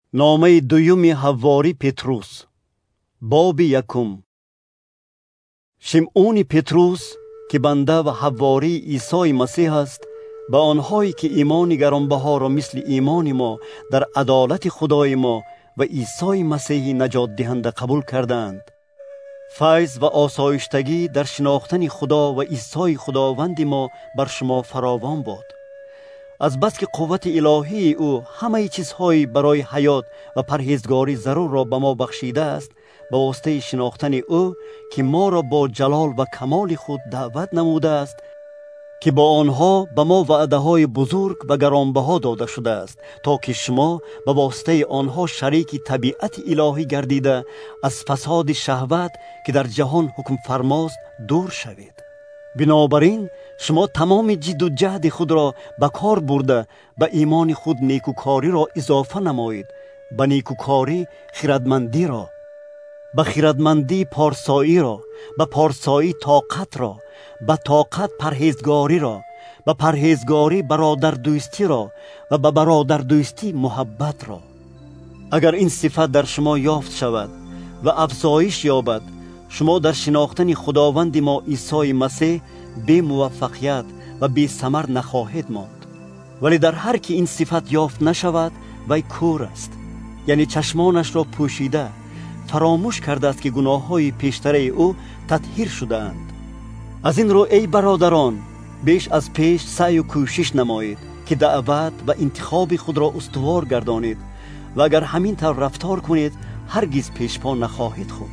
نامه دوم حواری پتروس باب یکم. شمعون پتروس که بنده و حواری عیسی مسیح است، به آنهایی که ایمان گرانبها را مثل ایمان ما در عدالت خدای ما و عیسی مسیح نجات دهنده قبول کردند، فیض و آسایشتگی در شناختن خدا و عیسی خداوند ما بر شما فراوان باد. از بس که قوت الهی او همه چیزهایی برای حیات و پرهیزگاری ضرور را به ما بخشیده است، به واسطه شناختن او که ما را با جلال و کمال خود دعوت نموده است، که با آنها به ما وعده های بزرگ و گرانبها داده شده است، تا که شما به واسطه آنها شریک طبیعت الهی گردیده از فساد شهوت که در جهان حکم فرماست دور شوید. بنابراین شما تمام جد و جهد خود را به کار برده به ایمان خود نیکوکاری را اضافه نمایید، به نیکوکاری خردمندی را، به خردمندی پارسایی را، به پارسایی طاقت را، به طاقت پرهیزگاری را، به پرهیزگاری برادر دوستی را و به برادر دوستی محبت را. اگر این صفت در شما یافت شود و افزایش یابد، شما در شناختن خداوند ما عیسی مسیح بی موفقیت و بی ثمر نخواهید ماند. ولی در هر که این صفت یافت نشود، وی کور است، یعنی چشمانش را پوشیده، فراموش کرده است که گناه‌های پیشتره او تطهیر شده اند. از این رو ای برادران، بیش از پیش سعی و کوشش نمایید که دعوت و انتخاب خود را استوار گردانید، و اگر همین طور رفتار کنید هرگز پیشپا نخواهید خورد.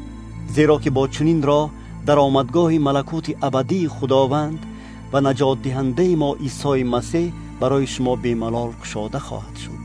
زیرا که با چنین راه در آمدگاه ملکوت ابدی خداوند و نجات دهنده ما عیسی مسیح برای شما بی‌ملال گشاده خواهد شد.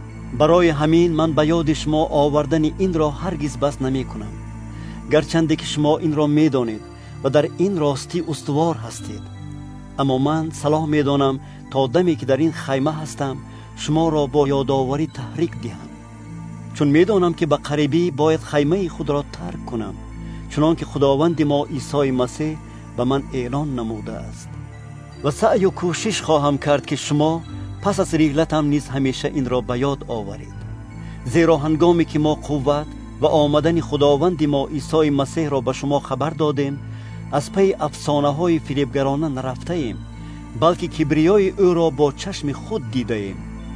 برای همین من به یاد شما آوردن این را هرگز بس نمی کنم، گرچند که شما این را می دانید و در این راستی استوار هستید. اما من صلاح می دانم تا دمی که در این خیمه هستم شما را با یادآوری تحریک دهم، چون می دانم که به قریبی باید خیمه خود را ترک کنم، چنان که خداوند ما عیسی مسیح به من اعلان نموده است. و سعی و کوشش خواهم کرد که شما پس از رحلتم نیز همیشه این را به یاد آورید. زیرا هنگامی که ما قوت و آمدن خداوند ما عیسی مسیح را به شما خبر دادیم، از پی افسانه های فریبگرانه نرفته ایم، بلکه کبریای او را با چشم خود دیده ایم.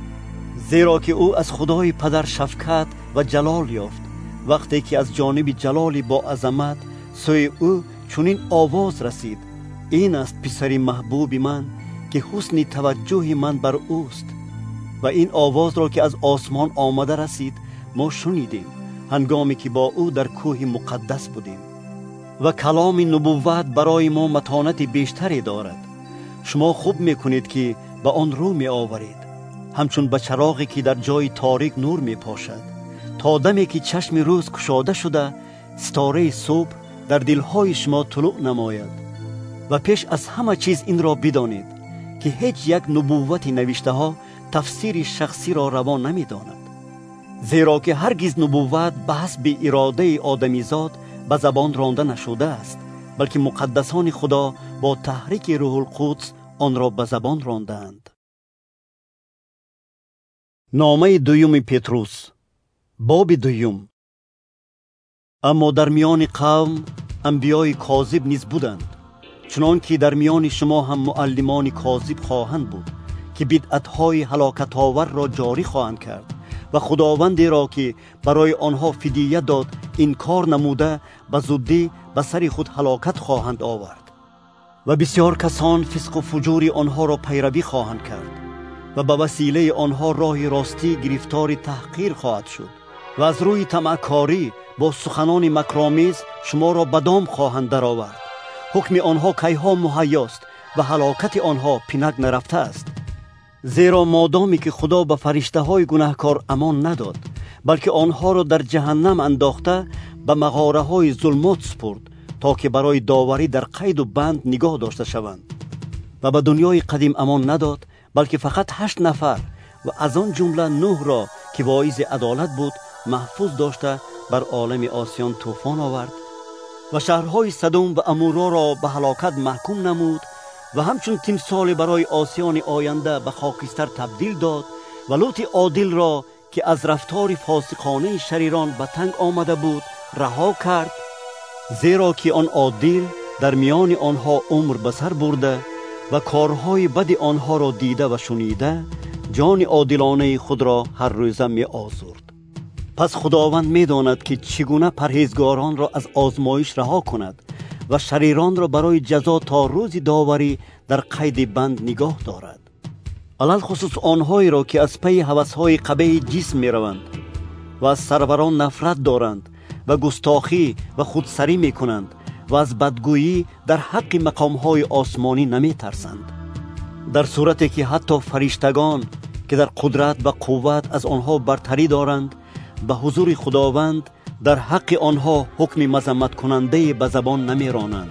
زیرا که او از خدای پدر شفقت و جلال یافت، وقتی که از جانب جلالی با عظمت سوی او چنین آواز رسید: این است پسری محبوب من که حسن توجه من بر اوست. و این آواز را که از آسمان آمده رسید ما شنیدیم هنگامی که با او در کوه مقدس بودیم. و کلام نبوت برای ما متانت بیشتری دارد. شما خوب میکنید که به آن رو می آورید، همچون به چراغی که در جای تاریک نور می پاشد، تا دمی که چشم روز گشاده شده ستاره صبح در دلهای شما طلوع نماید. و پیش از همه چیز این را بدانید که هیچ یک نبوت نوشته ها تفسیر شخصی را روا نمی داند، زیرا که هرگز نبوت به حسب اراده آدمیزاد به زبان رانده نشده است، بلکه مقدسان خدا با تحریک روح القدس آن را به زبان راندند. نامه دوم پتروس باب دوم. اما در میان قوم انبیای کاذب نیز بودند، چنان که در میان شما هم معلمان کاذب خواهند بود که بدعت‌های هلاکت آور را جاری خواهند کرد، و خداوندی را که برای آنها فدیه داد انکار نموده به زودی به سر خود هلاکت خواهند آورد. و بسیار کسان فسق و فجور آنها را پیروی خواهند کرد، و به وسیله آنها راه راستی گرفتار تحقیر خواهد شد، و از روی طمعکاری با سخنان مکرآمیز شما را به دام خواهند درآورد. حکم آنها کیها مهیاست و هلاکت آنها پنهان نرفته است. زیرا مادامی که خدا به فرشته های گناهکار امان نداد، بلکه آنها را در جهنم انداخته به مغاره های ظلمات سپرد، تا که برای داوری در قید و بند نگاه داشته شوند. و به دنیای قدیم امان نداد، بلکه فقط 8 نفر و از آن جمله نوح را که واعظ عدالت بود محفوظ داشته بر عالم آسیان طوفان آورد، و شهرهای سدوم و امورا را به هلاکت محکوم نمود، و همچون تمثال برای آسیان آینده به خاکستر تبدیل داد، و لوط عادل را که از رفتار فاسقانه شریران به تنگ آمده بود رها کرد، زیرا که آن عادل در میان آنها عمر به سر برده و کارهای بد آنها را دیده و شنیده جان عادلانه خود را هر روزه می آزرد. پس خداوند می داند که چگونه پرهیزگاران را از آزمایش رها کند و شریران را برای جزا تا روز داوری در قید بند نگاه دارد. علل خصوص آنهایی را که از پی هوسهای قبیح جسم می روند و از سروران نفرت دارند و گستاخی و خودسری می کنند و از بدگویی در حق مقامهای آسمانی نمی ترسند. در صورتی که حتی فرشتگان که در قدرت و قوت از آنها برتری دارند به حضور خداوند در حق آنها حکم مذمت کننده به زبان نمی رانند.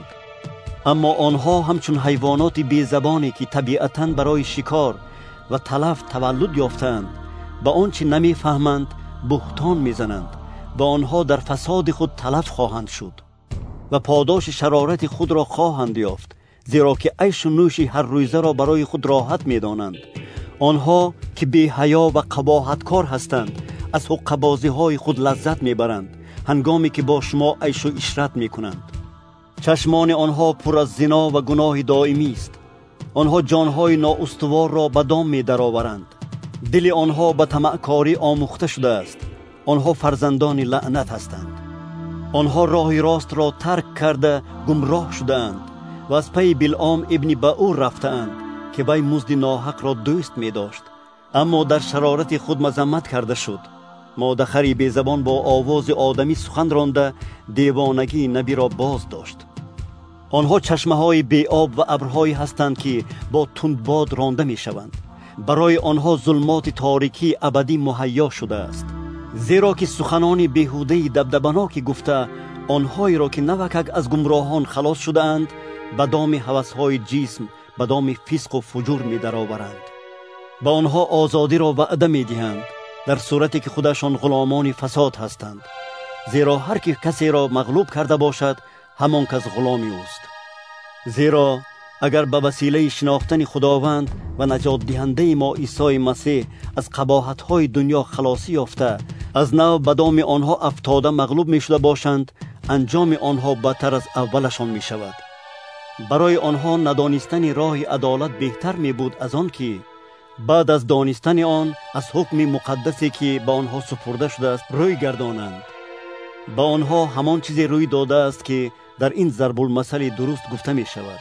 اما آنها همچون حیوانات بی زبانی که طبیعتاً برای شکار و تلف تولد یافتند به آنچه نمی فهمند بهتان می زنند و آنها در فساد خود تلف خواهند شد و پاداش شرارت خود را خواهند یافت، زیرا که عیش و نوش هر روزه را برای خود راحت می دانند. آنها که بی حیا و قباحتکار هستند از حقه‌بازی های خود لذت می برند هنگامی که با شما عیش و عشرت می کنند. چشمان آنها پر از زنا و گناه دائمی است. آنها جانهای نااستوار را به دام می درآورند. دل آنها به طمعکاری آموخته شده است. آنها فرزندان لعنت هستند. آنها راه راست را ترک کرده گمراه شدند و از پی بلعام ابن بعور رفتند که وی مزد ناحق را دوست می داشت، اما در شرارت خود مذمت کرده شد. مادخری بی زبان با آواز آدمی سخن رانده دیوانگی نبی را باز داشت. آنها چشمه های بی آب و ابرهایی هستند که با تندباد رانده می شوند. برای آنها ظلمات تاریکی ابدی مهیا شده است، زیرا که سخنان بیهوده دبدبناکی گفته آنهایی را که نوکک از گمراهان خلاص شده اند به دام هوسهای جسم به دام فسق و فجور می درآورند. به آنها آزادی را وعده می دهند در صورتی که خودشان غلامان فساد هستند، زیرا هر که کسی را مغلوب کرده باشد همان کس غلامی اوست. زیرا اگر به وسیله شناختن خداوند و نجات دهنده ما عیسی مسیح از قباحت‌های دنیا خلاصی یافته از نو به دام آنها افتاده مغلوب می شده باشند، انجام آنها بدتر از اولشان می شود. برای آنها ندانستن راه عدالت بهتر می بود از آن که بعد از دانستن آن از حکم مقدسی که به آنها سپرده شده است روی گردانند. به آنها همان چیزی روی داده است که در این ضرب المثل درست گفته می شود: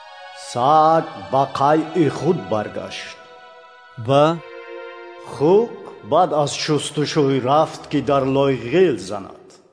سگ به قیع خود برگشت و خوک بعد از شستشوی رفت که در لای غیل زند.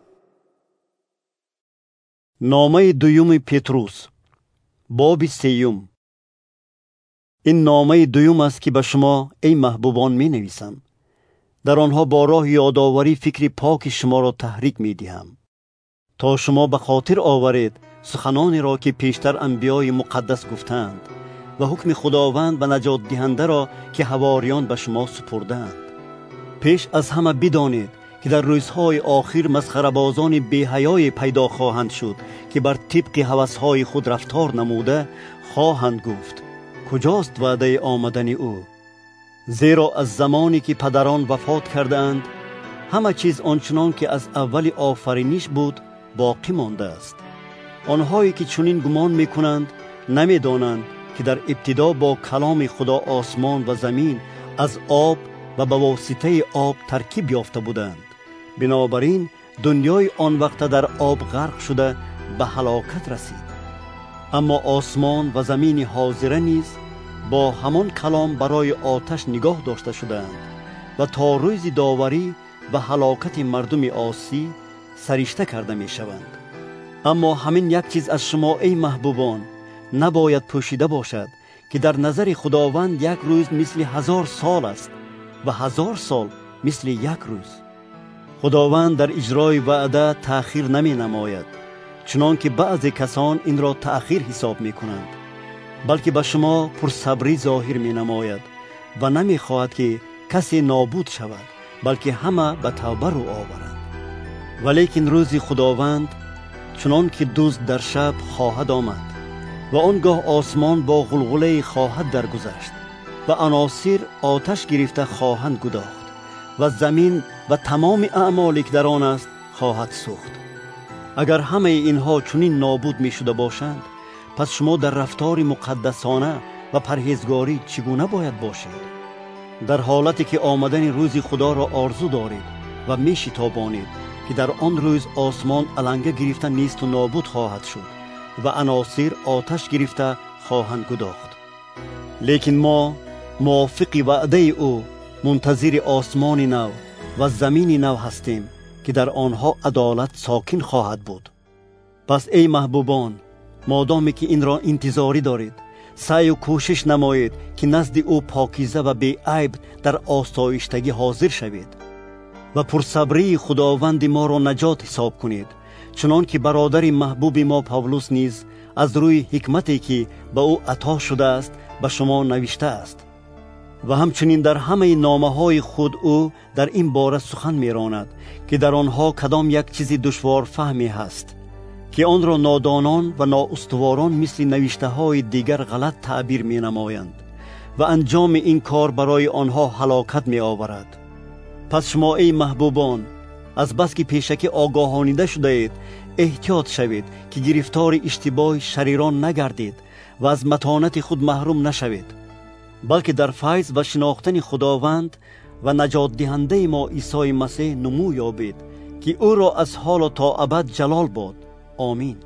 نامه دوم پتروس باب 3. این نامه دوم است که به شما ای محبوبان می نویسم. در آنها با راه یادآوری فکر پاک شما را تحریک می دهم تا شما به خاطر آورید سخنانی را که پیشتر انبیای مقدس گفتند و حکم خداوند و نجات دهنده را که حواریان به شما سپردند. پیش از همه بدانید که در روزهای آخر مسخره‌بازان بی‌حیای پیدا خواهند شد که بر طبق هوس‌های خود رفتار نموده خواهند گفت کجاست وعده آمدن او؟ زیرا از زمانی که پدران وفات کردند همه چیز آنچنان که از اول آفرینش بود باقی مانده است. آنهایی که چنین گمان می‌کنند نمی‌دانند که در ابتدا با کلام خدا آسمان و زمین از آب و به واسطه آب ترکیب یافته بودند. بنابراین دنیای آن وقت در آب غرق شده به هلاکت رسید. اما آسمان و زمین حاضره نیز با همان کلام برای آتش نگاه داشته شدند و تا روز داوری و هلاکت مردم عاصی سرشته کرده می شوند. اما همین یک چیز از شما ای محبوبان نباید پوشیده باشد که در نظر خداوند یک روز مثل 1000 سال است و 1000 سال مثل یک روز. خداوند در اجرای وعده تأخیر نمی نماید، چنان که بعضی کسان این را تأخیر حساب می کنند، بلکه به شما پرصبری ظاهر می نماید و نمی خواهد که کسی نابود شود، بلکه همه به توبه رو آورند. ولیکن روز خداوند چنان که دزد در شب خواهد آمد و آنگاه آسمان با غلغله خواهد درگذشت و عناصر آتش گرفته خواهند گداخت و زمین و تمام اعمالی که در آن است خواهد سوخت. اگر همه اینها چنین نابود می شده باشند، پس شما در رفتار مقدسانه و پرهیزگاری چگونه باید باشید؟ در حالتی که آمدن روز خدا را آرزو دارید و می شتابانید که در آن روز آسمان علنگه گرفته نیست و نابود خواهد شد و عناصر آتش گرفته خواهند گداخت. لیکن ما موافق وعده او منتظر آسمان نو و زمین نو هستیم که در آنها عدالت ساکن خواهد بود. پس ای محبوبان، مادامی که این را انتظاری دارید، سعی و کوشش نمایید که نزد او پاکیزه و بی عیب در آسایشتگی حاضر شوید و پرصبری خداوند ما را نجات حساب کنید، چنان که برادر محبوب ما پاولوس نیز از روی حکمتی که به او عطا شده است به شما نوشته است و همچنین در همه نامه‌های خود او در این باره سخن می‌راند که در آنها کدام یک چیز دشوار فهمی هست که آن را نادانان و نااستواران مثل نوشته‌های دیگر غلط تعبیر می‌نمایند و انجام این کار برای آنها هلاکت می‌آورد. پس شما ای محبوبان، از بس که پیشکی آگاهانیده شده اید، احتیاط شوید که گرفتار اشتباه شریران نگردید و از متانت خود محروم نشوید، بلکه در فیض و شناختن خداوند و نجات دهنده ما عیسی مسیح نمو یابید که او را از حال تا ابد جلال باد. آمین.